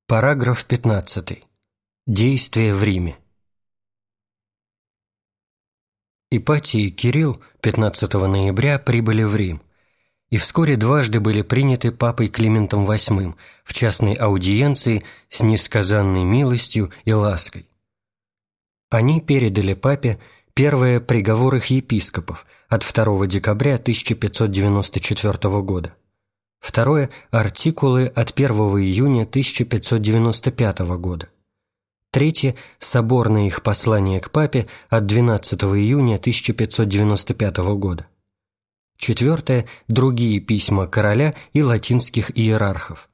Параграф 15. Действие в Риме. Ипатий и Кирилл 15 ноября прибыли в Рим и вскоре дважды были приняты папой Климентом VIII в частной аудиенции с несказанной милостью и лаской. Они передали папе первые приговор их епископов от 2 декабря 1594 года. Второе – артикулы от 1 июня 1595 года. Третье – соборное их послание к папе от 12 июня 1595 года. Четвертое – другие письма короля и латинских иерархов.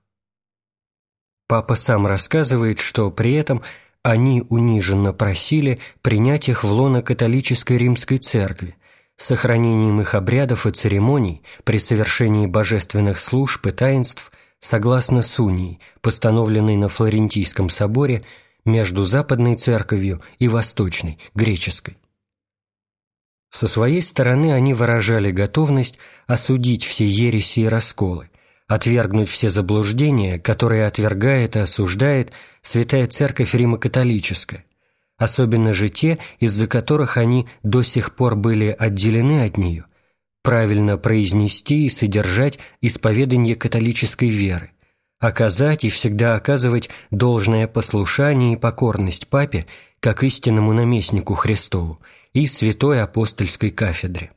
Папа сам рассказывает, что при этом они униженно просили принять их в лоно католической римской церкви, с сохранением их обрядов и церемоний при совершении божественных служб и таинств согласно с унией, постановленной на Флорентийском соборе между Западной Церковью и Восточной, греческой. Со своей стороны они выражали готовность осудить все ереси и расколы, отвергнуть все заблуждения, которые отвергает и осуждает Святая Церковь Римо-католическая, особенно же те, из-за которых они до сих пор были отделены от нее, правильно произнести и содержать исповедание католической веры, оказать и всегда оказывать должное послушание и покорность папе как истинному наместнику Христову и святой апостольской кафедре.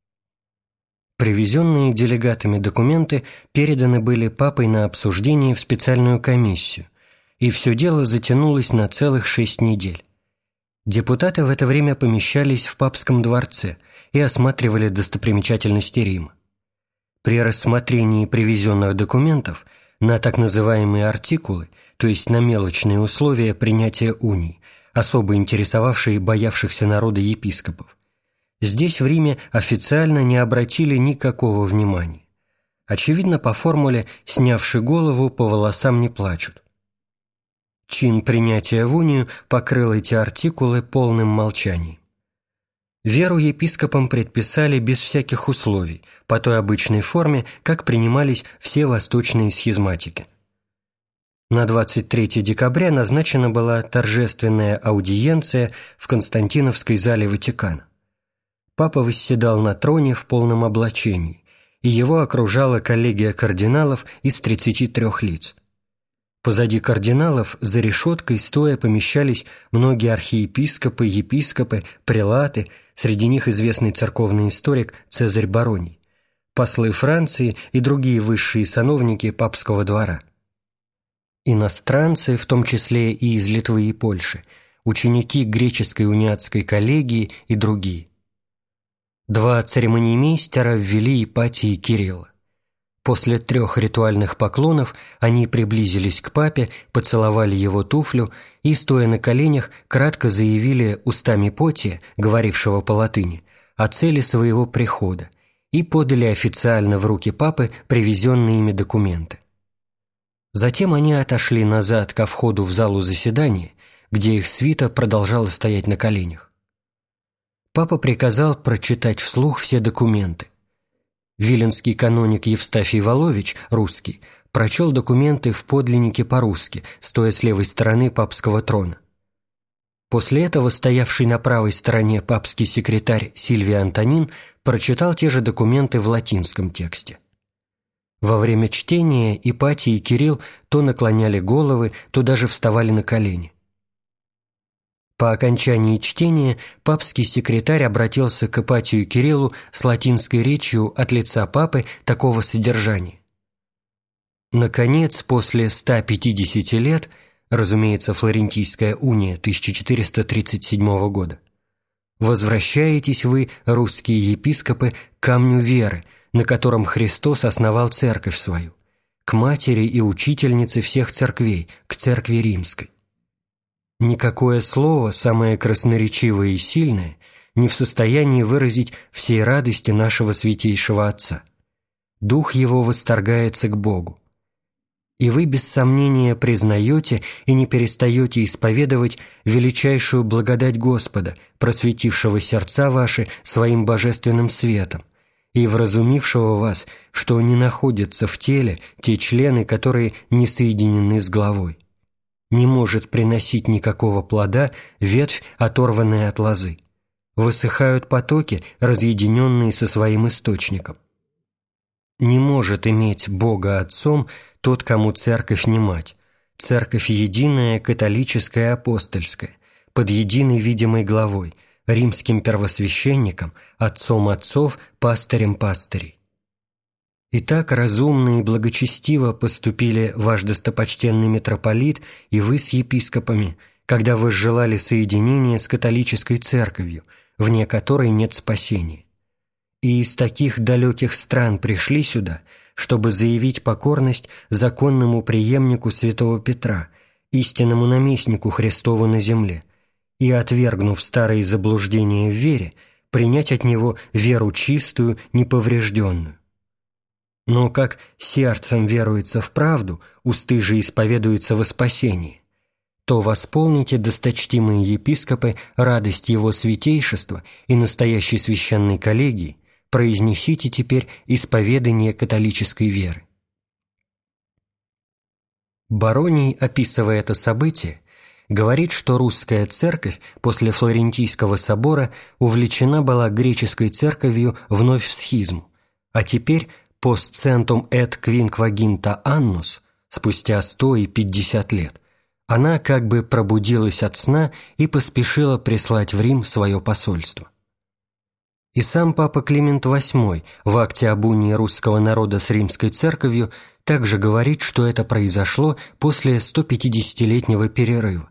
Привезенные делегатами документы переданы были папой на обсуждение в специальную комиссию, и все дело затянулось на целых 6 недель. Депутаты в это время помещались в папском дворце и осматривали достопримечательности Рима. При рассмотрении привезенных документов на так называемые артикулы, то есть на мелочные условия принятия уний, особо интересовавшие боявшихся народа епископов, здесь в Риме официально не обратили никакого внимания. Очевидно, по формуле «снявши голову, по волосам не плачут». Чин принятия в унию покрыл эти артикулы полным молчанием. Веру епископам предписали без всяких условий, по той обычной форме, как принимались все восточные схизматики. На 23 декабря назначена была торжественная аудиенция в Константиновской зале Ватикана. Папа восседал на троне в полном облачении, и его окружала коллегия кардиналов из 33 лиц. Позади кардиналов за решеткой стоя помещались многие архиепископы, епископы, прелаты, среди них известный церковный историк Цезарь Бароний, послы Франции и другие высшие сановники папского двора. Иностранцы, в том числе и из Литвы и Польши, ученики греческой униатской коллегии и другие. 2 церемонимейстера ввели Ипатия и Кирилла. После 3 ритуальных поклонов они приблизились к папе, поцеловали его туфлю и, стоя на коленях, кратко заявили устами Потия, говорившего по-латыни, о цели своего прихода и подали официально в руки папы привезенные ими документы. Затем они отошли назад ко входу в залу заседания, где их свита продолжала стоять на коленях. Папа приказал прочитать вслух все документы. Виленский каноник Евстафий Волович, русский, прочел документы в подлиннике по-русски, стоя с левой стороны папского трона. После этого стоявший на правой стороне папский секретарь Сильвий Антонин прочитал те же документы в латинском тексте. Во время чтения Ипатий и Кирилл то наклоняли головы, то даже вставали на колени. По окончании чтения папский секретарь обратился к Ипатию и Кириллу с латинской речью от лица папы такого содержания. Наконец, после 150 лет, разумеется, Флорентийская уния 1437 года, возвращаетесь вы, русские епископы, к камню веры, на котором Христос основал церковь свою, к матери и учительнице всех церквей, к церкви римской. Никакое слово, самое красноречивое и сильное, не в состоянии выразить всей радости нашего святейшего Отца. Дух Его восторгается к Богу. И вы без сомнения признаете и не перестаете исповедовать величайшую благодать Господа, просветившего сердца ваши своим божественным светом, и вразумившего вас, что не находятся в теле те члены, которые не соединены с главой. Не может приносить никакого плода ветвь, оторванная от лозы. Высыхают потоки, разъединенные со своим источником. Не может иметь Бога Отцом тот, кому Церковь не мать. Церковь единая, католическая и апостольская, под единой видимой главой, римским первосвященником, отцом отцов, пастырем пастырей. Итак, разумно и благочестиво поступили ваш достопочтенный митрополит и вы с епископами, когда вы желали соединения с католической церковью, вне которой нет спасения. И из таких далеких стран пришли сюда, чтобы заявить покорность законному преемнику святого Петра, истинному наместнику Христову на земле, и, отвергнув старые заблуждения в вере, принять от него веру чистую, неповрежденную. Но как сердцем веруется в правду, усты же исповедуются во спасении, то восполните, досточтимые епископы, радость его святейшества и настоящей священной коллегии, произнесите теперь исповедание католической веры. Бароний, описывая это событие, говорит, что русская церковь после Флорентийского собора увлечена была греческой церковью вновь в схизму, а теперь «post centum et quinquaginta annus», спустя 100 и 50 лет, она как бы пробудилась от сна и поспешила прислать в Рим свое посольство. И сам Папа Климент VIII в акте об унии русского народа с римской церковью также говорит, что это произошло после 150-летнего перерыва.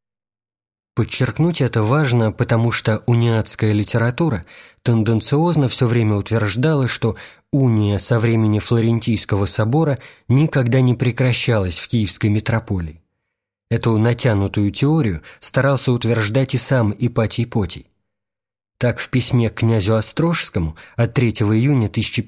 Подчеркнуть это важно, потому что униатская литература тенденциозно все время утверждала, что уния со времени Флорентийского собора никогда не прекращалась в Киевской митрополии. Эту натянутую теорию старался утверждать и сам Ипатий Потий. Так в письме к князю Острожскому от 3 июня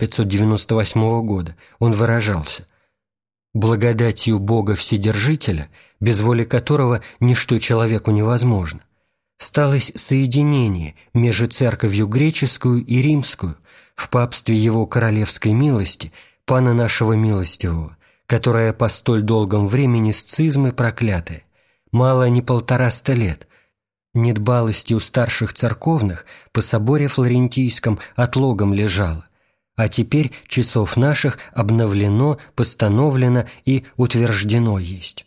1598 года он выражался: «Благодатью Бога Вседержителя, без воли которого ничто человеку невозможно, сталось соединение между церковью греческую и римскую в папстве его королевской милости, пана нашего милостивого, которая по столь долгом времени сцизмы проклятая, мало не 150 лет, недбалостью старших церковных по соборе Флорентийском отлогом лежала, а теперь часов наших обновлено, постановлено и утверждено есть».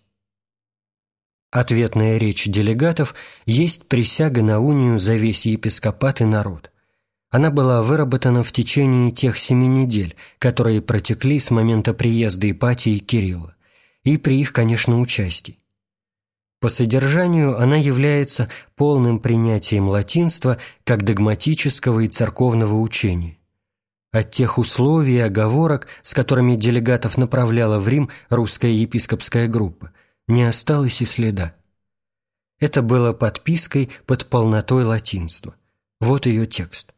Ответная речь делегатов есть присяга на унию за весь епископат и народ. Она была выработана в течение тех 7 недель, которые протекли с момента приезда Ипатии и Кирилла, и при их, конечно, участии. По содержанию она является полным принятием латинства как догматического и церковного учения. От тех условий и оговорок, с которыми делегатов направляла в Рим русская епископская группа, не осталось и следа. Это было подпиской под полнотой латинства. Вот ее текст.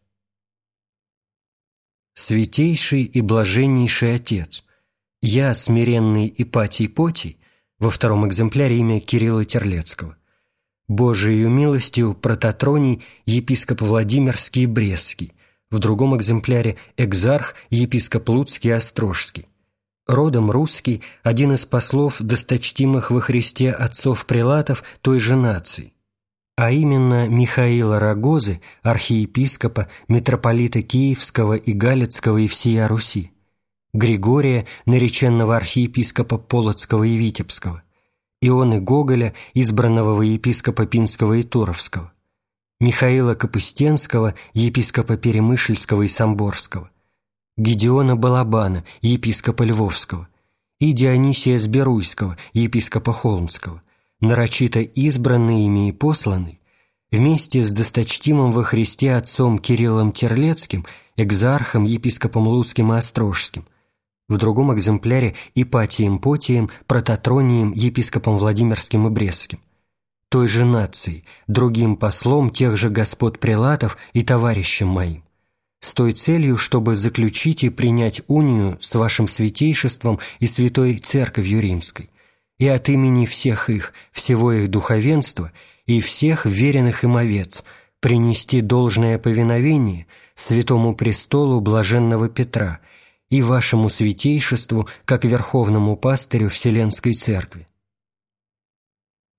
«Святейший и блаженнейший Отец, я, смиренный Ипатий Потий», во втором экземпляре имя Кирилла Терлецкого, «Божией милостью прототроний епископ Владимирский и Брестский», в другом экземпляре экзарх епископ Луцкий и Острожский, родом русский, один из послов досточтимых во Христе отцов-прелатов той же нации, а именно Михаила Рогозы, архиепископа, митрополита Киевского и Галицкого и всея Руси, Григория, нареченного архиепископа Полоцкого и Витебского, Ионы Гоголя, избранного во епископа Пинского и Туровского, Михаила Капыстенского, епископа Перемышльского и Самборского, Гедеона Балабана, епископа Львовского, и Дионисия Сберуйского, епископа Холмского, нарочито избранный ими и посланный, вместе с досточтимым во Христе отцом Кириллом Терлецким, экзархом, епископом Луцким и Острожским, в другом экземпляре Ипатием Потием, прототронием, епископом Владимирским и Брестским, той же нации, другим послом тех же господ прелатов и товарищем моим, с той целью, чтобы заключить и принять унию с вашим святейшеством и святой Церковью Римской, и от имени всех их, всего их духовенства и всех веренных им овец принести должное повиновение святому престолу блаженного Петра и вашему святейшеству как верховному пастырю Вселенской Церкви.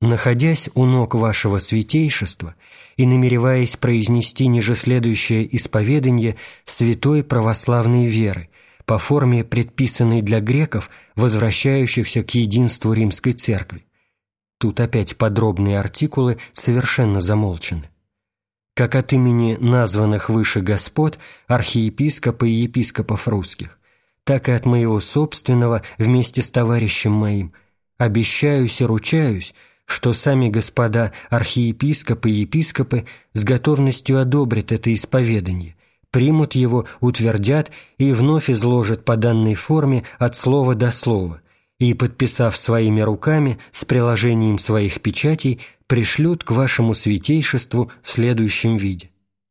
находясь у ног вашего святейшества и намереваясь произнести нижеследующее исповедание святой православной веры по форме, предписанной для греков, возвращающихся к единству Римской Церкви. Тут опять подробные артикулы совершенно замолчаны. Как от имени названных выше господ, архиепископа и епископов русских, так и от моего собственного вместе с товарищем моим, обещаюсь и ручаюсь, что сами господа архиепископы и епископы с готовностью одобрят это исповедание, примут его, утвердят и вновь изложат по данной форме от слова до слова, и, подписав своими руками с приложением своих печатей, пришлют к вашему святейшеству в следующем виде.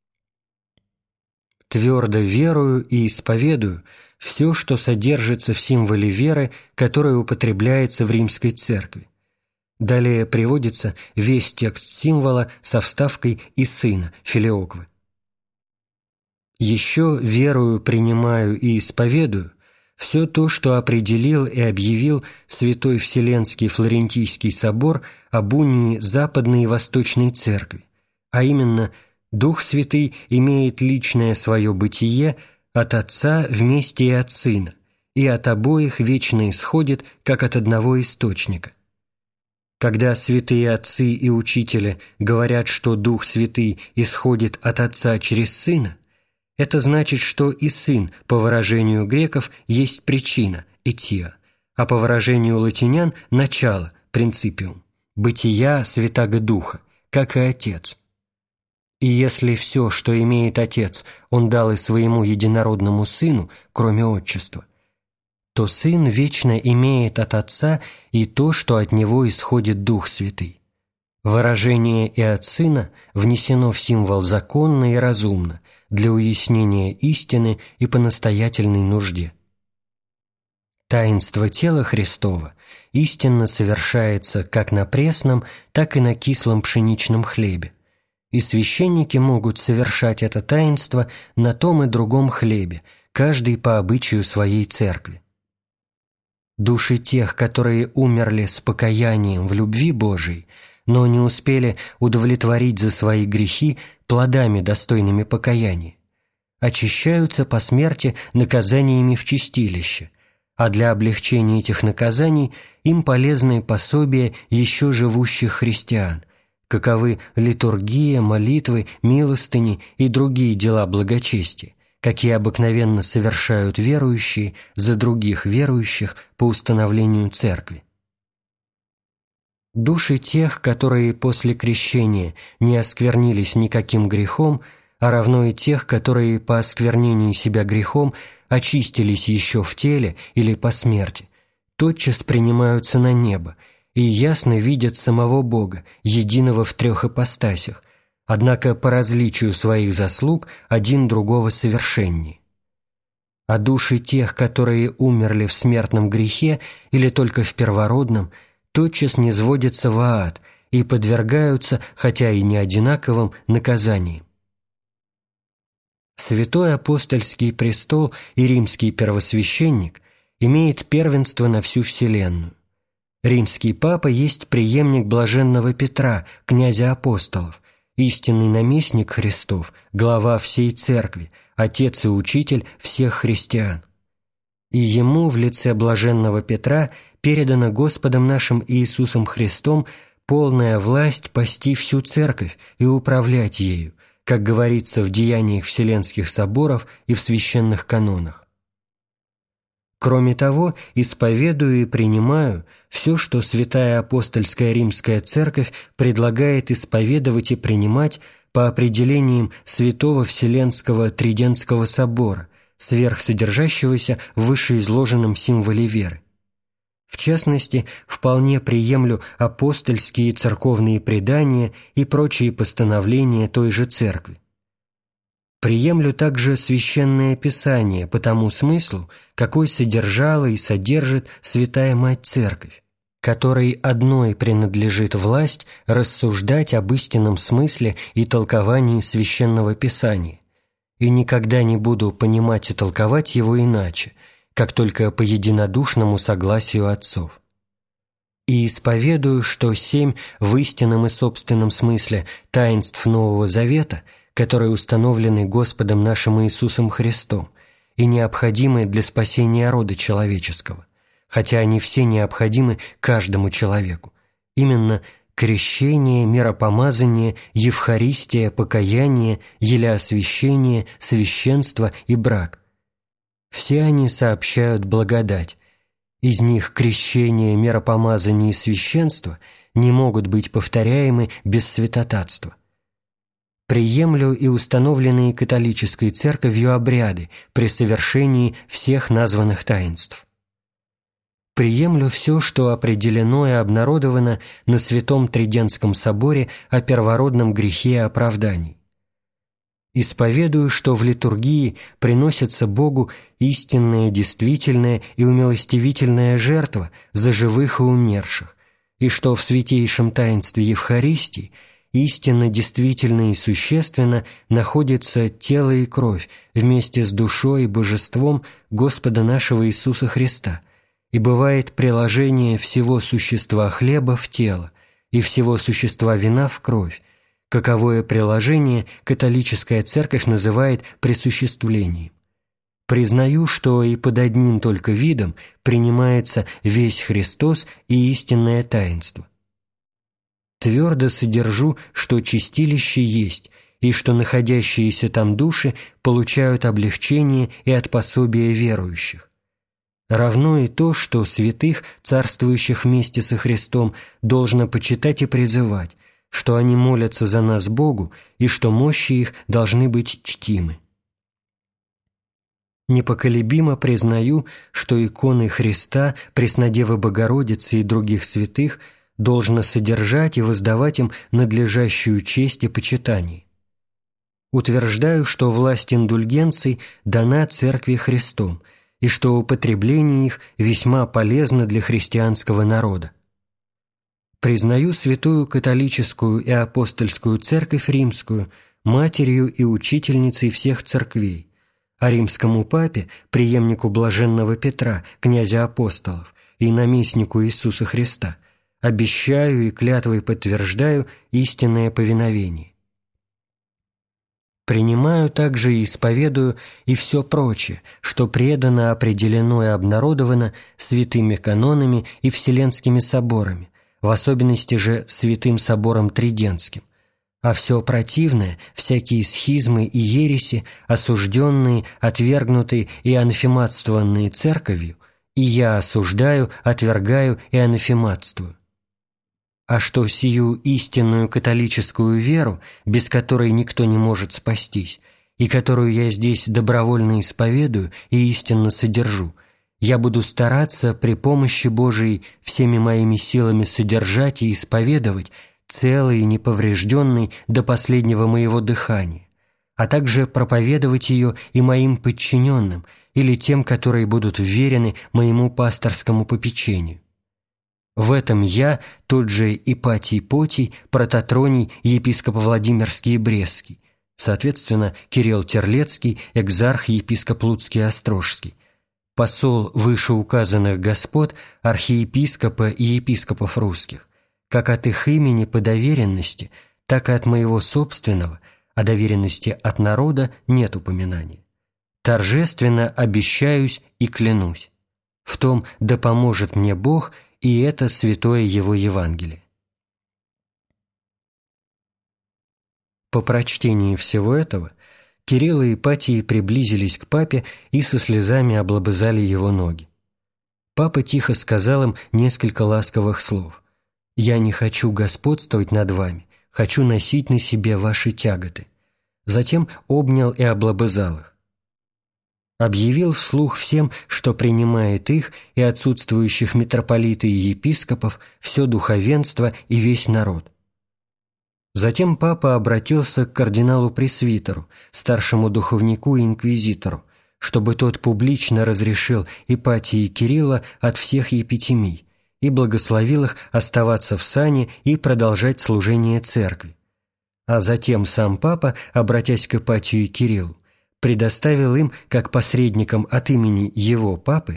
Твердо верую и исповедую все, что содержится в символе веры, которое употребляется в Римской Церкви. Далее приводится весь текст символа со вставкой «и сына» филиоквы. Еще верую, принимаю и исповедую все то, что определил и объявил Святой Вселенский Флорентийский собор об унии Западной и Восточной Церкви, а именно Дух Святый имеет личное свое бытие от Отца вместе и от Сына, и от обоих вечно исходит, как от одного источника. Когда святые отцы и учители говорят, что Дух Святый исходит от Отца через Сына, это значит, что и Сын, по выражению греков, есть причина, этия, а по выражению латинян – начало, принципиум, бытия Святаго Духа, как и Отец. И если все, что имеет Отец, Он дал и своему единородному Сыну, кроме отчества, то Сын вечно имеет от Отца и то, что от Него исходит Дух Святый. Выражение «и от Сына» внесено в символ законно и разумно, для уяснения истины и по настоятельной нужде. Таинство тела Христова истинно совершается как на пресном, так и на кислом пшеничном хлебе, и священники могут совершать это таинство на том и другом хлебе, каждый по обычаю своей церкви. Души тех, которые умерли с покаянием в любви Божией, но не успели удовлетворить за свои грехи плодами, достойными покаяния, очищаются по смерти наказаниями в чистилище, а для облегчения этих наказаний им полезны пособия еще живущих христиан, каковы литургия, молитвы, милостыни и другие дела благочестия, какие обыкновенно совершают верующие за других верующих по установлению Церкви. Души тех, которые после крещения не осквернились никаким грехом, а равно и тех, которые по осквернении себя грехом очистились еще в теле или по смерти, тотчас принимаются на небо и ясно видят самого Бога, единого в трех ипостасях, однако по различию своих заслуг один другого совершеннее. А души тех, которые умерли в смертном грехе или только в первородном, тотчас низводятся в ад и подвергаются, хотя и не одинаковым, наказаниям. Святой апостольский престол и римский первосвященник имеет первенство на всю вселенную. Римский папа есть преемник блаженного Петра, князя апостолов, истинный наместник Христов, глава всей церкви, отец и учитель всех христиан. И ему в лице блаженного Петра передана Господом нашим Иисусом Христом полная власть пасти всю церковь и управлять ею, как говорится в деяниях Вселенских соборов и в священных канонах. Кроме того, исповедую и принимаю все, что Святая Апостольская Римская Церковь предлагает исповедовать и принимать по определениям Святого Вселенского Тридентского Собора, сверхсодержащегося в вышеизложенном символе веры. В частности, вполне приемлю апостольские и церковные предания и прочие постановления той же церкви. Приемлю также Священное Писание по тому смыслу, какой содержала и содержит Святая Мать Церковь, которой одной принадлежит власть рассуждать об истинном смысле и толковании Священного Писания, и никогда не буду понимать и толковать его иначе, как только по единодушному согласию отцов. И исповедую, что 7 в истинном и собственном смысле таинств Нового Завета, которые установлены Господом нашим Иисусом Христом и необходимы для спасения рода человеческого, хотя они все необходимы каждому человеку, именно крещение, миропомазание, Евхаристия, покаяние, елеосвящение, священство и брак. Все они сообщают благодать. Из них крещение, миропомазание и священство не могут быть повторяемы без святотатства. Приемлю и установленные католической церковью обряды при совершении всех названных таинств. Приемлю все, что определено и обнародовано на Святом Тридентском соборе о первородном грехе и оправдании. Исповедую, что в литургии приносится Богу истинная, действительная и умилостивительная жертва за живых и умерших, и что в святейшем таинстве Евхаристии истинно, действительно и существенно находится тело и кровь вместе с душой и божеством Господа нашего Иисуса Христа, и бывает приложение всего существа хлеба в тело и всего существа вина в кровь, каковое приложение католическая церковь называет присуществлением. Признаю, что и под одним только видом принимается весь Христос и истинное таинство. Твердо содержу, что чистилище есть, и что находящиеся там души получают облегчение и от пособия верующих. Равно и то, что святых, царствующих вместе со Христом, должно почитать и призывать, что они молятся за нас Богу и что мощи их должны быть чтимы. Непоколебимо признаю, что иконы Христа, Преснодевы Богородицы и других святых должно содержать и воздавать им надлежащую честь и почитание. Утверждаю, что власть индульгенций дана Церкви Христом, и что употребление их весьма полезно для христианского народа. Признаю святую католическую и апостольскую Церковь Римскую матерью и учительницей всех церквей, а римскому папе, преемнику блаженного Петра, князя апостолов, и наместнику Иисуса Христа, обещаю и клятвой подтверждаю истинное повиновение. Принимаю также и исповедую и все прочее, что предано, определено и обнародовано святыми канонами и вселенскими соборами, в особенности же Святым Собором Тридентским, а все противное, всякие схизмы и ереси, осужденные, отвергнутые и анафематствованные Церковью, и я осуждаю, отвергаю и анафематствую. А что сию истинную католическую веру, без которой никто не может спастись, и которую я здесь добровольно исповедую и истинно содержу, я буду стараться при помощи Божией всеми моими силами содержать и исповедовать целый и неповрежденный до последнего моего дыхания, а также проповедовать ее и моим подчиненным или тем, которые будут вверены моему пасторскому попечению. В этом я, тот же Ипатий Потий, Прототроний, епископ Владимирский и Брестский, соответственно, Кирилл Терлецкий, экзарх и епископ Луцкий и Острожский, посол вышеуказанных господ, архиепископа и епископов русских, как от их имени по доверенности, так и от моего собственного, о доверенности от народа нет упоминания. Торжественно обещаюсь и клянусь. В том да поможет мне Бог, и это святое Его Евангелие. По прочтении всего этого Кирилл и Ипатий приблизились к папе и со слезами облобызали его ноги. Папа тихо сказал им несколько ласковых слов. «Я не хочу господствовать над вами, хочу носить на себе ваши тяготы». Затем обнял и облобызал их. Объявил вслух всем, что принимает их и отсутствующих митрополита и епископов, все духовенство и весь народ. Затем папа обратился к кардиналу-пресвитеру, старшему духовнику и инквизитору, чтобы тот публично разрешил Ипатии и Кирилла от всех епитемий и благословил их оставаться в сане и продолжать служение церкви. А затем сам папа, обратясь к Ипатию и Кириллу, предоставил им, как посредникам от имени его папы,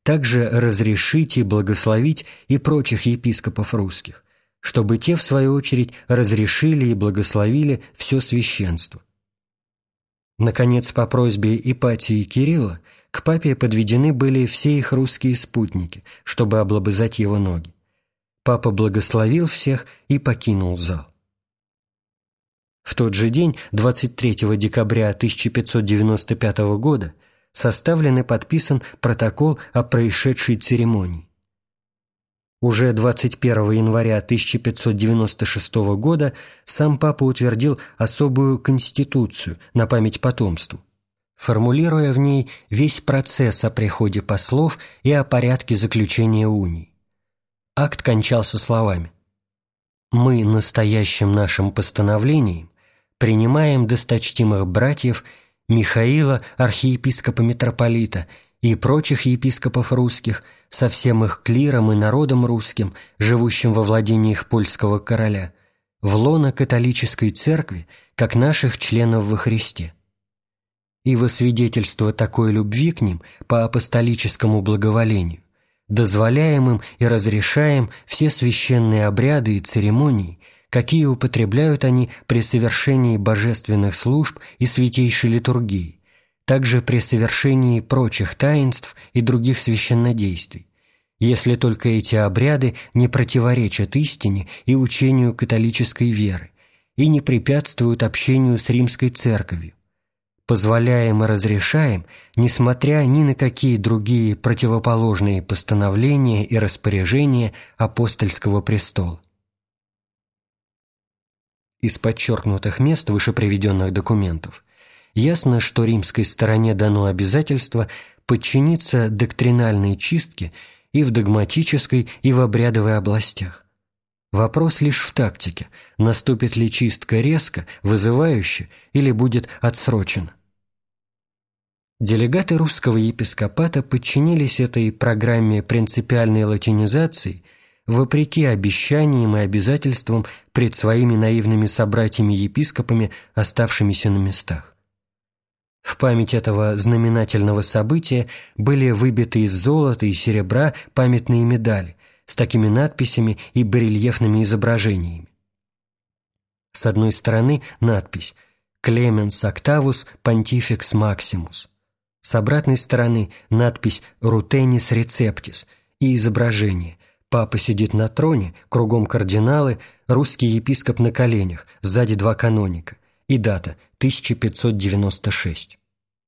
также разрешить и благословить и прочих епископов русских, чтобы те, в свою очередь, разрешили и благословили все священство. Наконец, по просьбе Ипатии и Кирилла к папе подведены были все их русские спутники, чтобы облобызать его ноги. Папа благословил всех и покинул зал. В тот же день, 23 декабря 1595 года, составлен и подписан протокол о происшедшей церемонии. Уже 21 января 1596 года сам папа утвердил особую конституцию на память потомству, формулируя в ней весь процесс о приходе послов и о порядке заключения уний. Акт кончался словами: «Мы настоящим нашим постановлением принимаем досточтимых братьев Михаила, архиепископа-митрополита, и прочих епископов русских, со всем их клиром и народом русским, живущим во владениях польского короля, в лоно католической церкви, как наших членов во Христе. И во свидетельство такой любви к ним по апостолическому благоволению дозволяем им и разрешаем все священные обряды и церемонии, какие употребляют они при совершении божественных служб и святейшей литургии, также при совершении прочих таинств и других священнодействий, если только эти обряды не противоречат истине и учению католической веры и не препятствуют общению с Римской Церковью. Позволяем и разрешаем, несмотря ни на какие другие противоположные постановления и распоряжения апостольского престола». Из подчеркнутых мест вышеприведенных документов ясно, что римской стороне дано обязательство подчиниться доктринальной чистке и в догматической, и в обрядовой областях. Вопрос лишь в тактике, наступит ли чистка резко, вызывающе или будет отсрочена. Делегаты русского епископата подчинились этой программе принципиальной латинизации вопреки обещаниям и обязательствам пред своими наивными собратьями-епископами, оставшимися на местах. В память этого знаменательного события были выбиты из золота и серебра памятные медали с такими надписями и барельефными изображениями. С одной стороны надпись «Clemens Octavus Pontifex Maximus», с обратной стороны надпись «Rutenis Receptis» и изображение «Папа сидит на троне, кругом кардиналы, русский епископ на коленях, сзади два каноника» и дата 1596.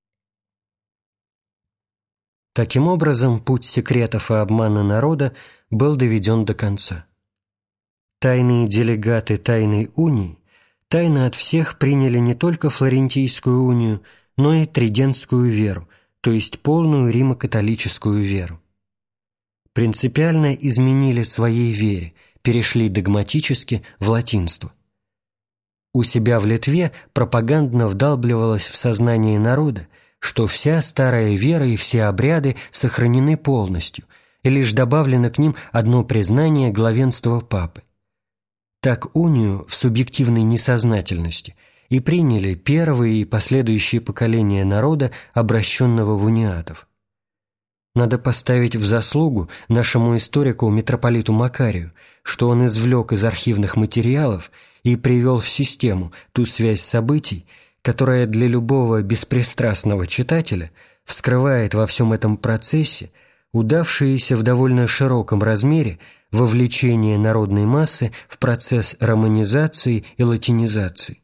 Таким образом, путь секретов и обмана народа был доведен до конца. Тайные делегаты тайной унии тайно от всех приняли не только Флорентийскую унию, но и Тридентскую веру, то есть полную римо-католическую веру. Принципиально изменили своей вере, перешли догматически в латинство. У себя в Литве пропагандно вдалбливалось в сознание народа, что вся старая вера и все обряды сохранены полностью, и лишь добавлено к ним одно признание главенства папы. Так унию в субъективной несознательности и приняли первые и последующие поколения народа, обращенного в униатов. Надо поставить в заслугу нашему историку митрополиту Макарию, что он извлек из архивных материалов и привел в систему ту связь событий, которая для любого беспристрастного читателя вскрывает во всем этом процессе удавшееся в довольно широком размере вовлечение народной массы в процесс романизации и латинизации.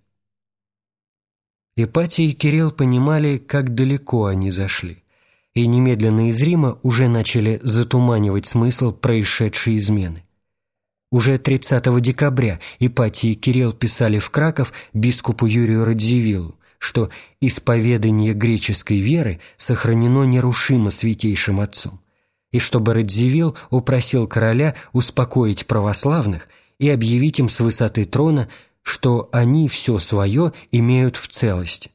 Ипатий и Кирилл понимали, как далеко они зашли, и немедленно из Рима уже начали затуманивать смысл происшедшей измены. Уже 30 декабря Ипатий и Кирилл писали в Краков бискупу Юрию Радзивиллу, что исповедание греческой веры сохранено нерушимо Святейшим Отцом, и чтобы Радзивилл упросил короля успокоить православных и объявить им с высоты трона, что они все свое имеют в целости.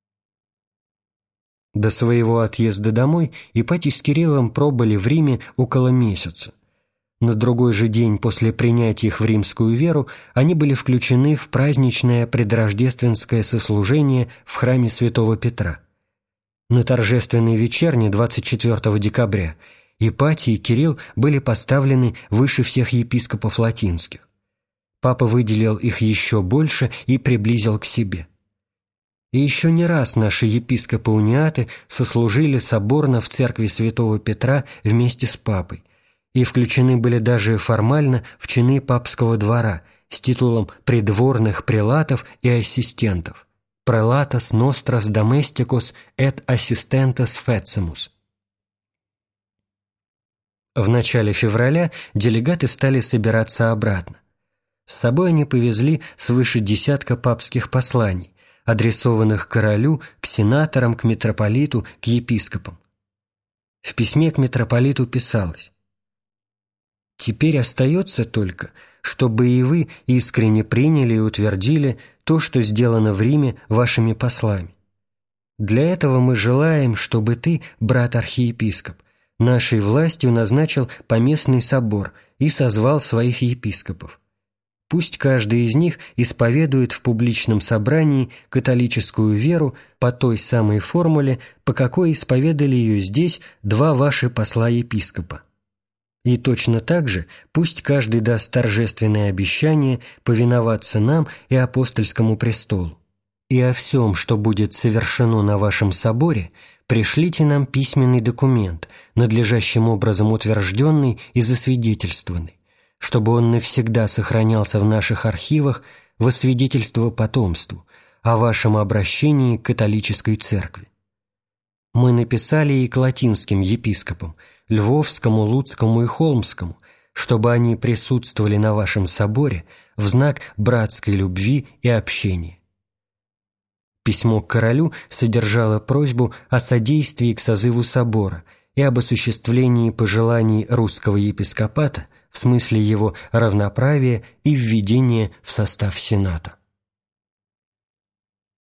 До своего отъезда домой Ипатий с Кириллом пробыли в Риме около месяца. На другой же день после принятия их в римскую веру они были включены в праздничное предрождественское сослужение в храме святого Петра. На торжественной вечерне 24 декабря Ипатий и Кирилл были поставлены выше всех епископов латинских. Папа выделил их еще больше и приблизил к себе. И еще не раз наши епископы-униаты сослужили соборно в церкви святого Петра вместе с папой и включены были даже формально в чины папского двора с титулом придворных прелатов и ассистентов «Prelatus nostras domesticus et assistentes facimus». В начале февраля делегаты стали собираться обратно. С собой они повезли свыше 10 папских посланий, адресованных королю, к сенаторам, к митрополиту, к епископам. В письме к митрополиту писалось: «Теперь остается только, чтобы и вы искренне приняли и утвердили то, что сделано в Риме вашими послами. Для этого мы желаем, чтобы ты, брат архиепископ, нашей властью назначил поместный собор и созвал своих епископов. Пусть каждый из них исповедует в публичном собрании католическую веру по той самой формуле, по какой исповедали ее здесь два ваши посла-епископа. И точно так же пусть каждый даст торжественное обещание повиноваться нам и апостольскому престолу. И о всем, что будет совершено на вашем соборе, пришлите нам письменный документ, надлежащим образом утвержденный и засвидетельствованный, чтобы он навсегда сохранялся в наших архивах во свидетельство потомству о вашем обращении к католической церкви. Мы написали и к латинским епископам, Львовскому, Луцкому и Холмскому, чтобы они присутствовали на вашем соборе в знак братской любви и общения». Письмо к королю содержало просьбу о содействии к созыву собора и об осуществлении пожеланий русского епископата в смысле его равноправия и введения в состав Сената.